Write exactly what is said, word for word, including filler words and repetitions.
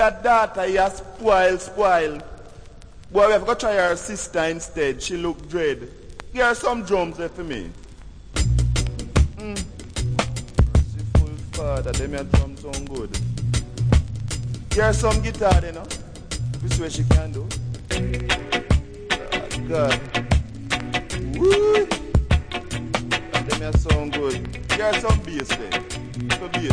your daughter, you spoil, spoil. Boy, we have to try her sister instead. She look dread. Give her some drums there for me. Mm. Merciful Father, them your drums sound good. Give her some guitar then, no? This is what she can do. Oh, God. Woo! Them your sound good. Give her some bass then. For bass.